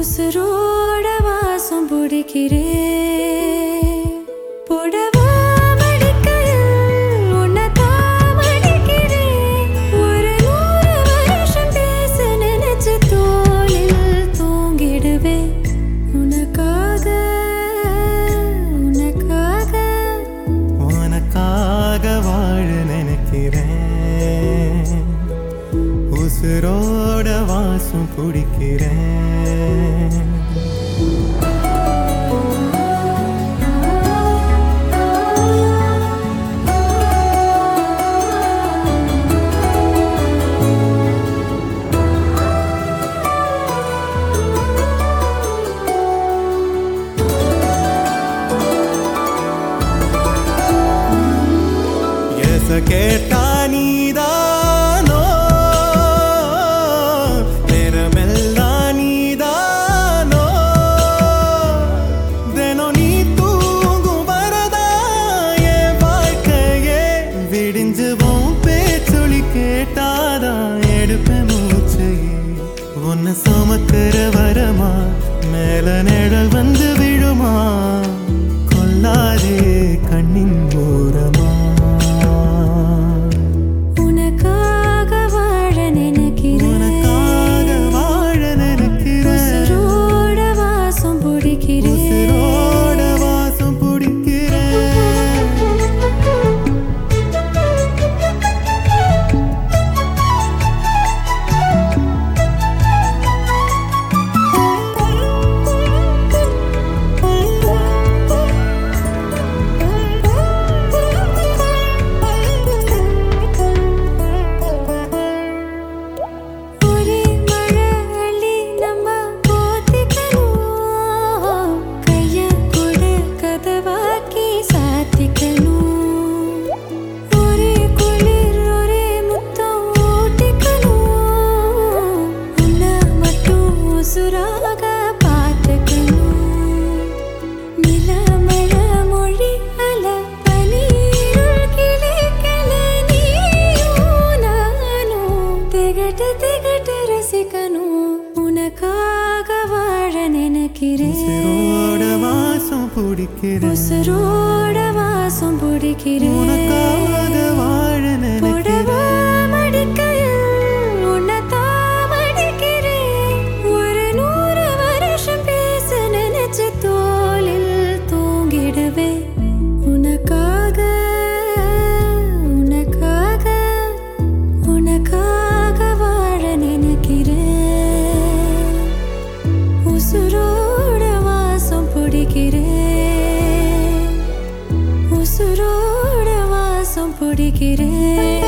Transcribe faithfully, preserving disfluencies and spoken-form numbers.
உசுரோட வாசம் பிடிக்கிறேன். புடவா மடிக்கையில் உன்னை தான் மடிக்கிறேன். ஒரு நூறு வருஷம் பேச நினைச்சு தோளில் தூங்கிடுவேன். உனக்காக உனக்காக உனக்காக வாழ நினைக்கிறேன். உசுரோட வாசம் பிடிக்கிறேன். கேட்டா நீதானோ நேரமெல்லாம் நீதானோ தினம் நீ தூங்கும் வரதா என் வாழ்க்கையே விடிஞ்சுவோம் பேச்சொலி கேட்டாதான் எடுப்பேன் மூச்சையே. உன்னை சுமக்கிற வரமா மேல நிழல் வந்து விழுமா கொல்லாதே கண்ணின் ஓரமா. உனக்காக வாழ நினைக்கிறேன். உசுரோட வாசம் பிடிக்கிறேன். உசுரோட வாசம் பிடிக்கிறேன். உனக்காக வாழ நினைக்கிறேன். மடிக்கையில் உன்னை தான் மடிக்கிறேன். ஒரு நூறு வருஷம் பேச நினைச்சு தோளில் தூங்கிடுவேன். உனக்காக உனக்காக உனக்காக வாழ நினைக்கிறேன். உசுரோட வாசம் பிடிக்கிறேன். உசுரோட வாசம் பிடிக்கிறேன்.